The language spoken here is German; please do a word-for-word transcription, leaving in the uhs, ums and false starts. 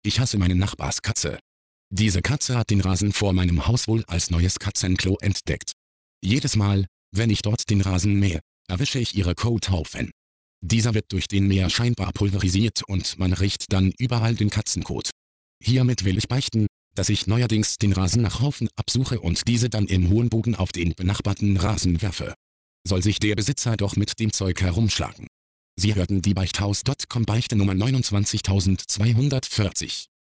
Ich hasse meine Nachbarskatze. Diese Katze hat den Rasen vor meinem Haus wohl als neues Katzenklo entdeckt. Jedes Mal, wenn ich dort den Rasen mähe, erwische ich ihre Kothaufen. Dieser wird durch den Mäher scheinbar pulverisiert und man riecht dann überall den Katzenkot. Hiermit will ich beichten, dass ich neuerdings den Rasen nach Haufen absuche und diese dann im hohen Bogen auf den benachbarten Rasen werfe. Soll sich der Besitzer doch mit dem Zeug herumschlagen. Sie hörten die Beichthaus Punkt com Beichte Nummer neunundzwanzigtausendzweihundertvierzig.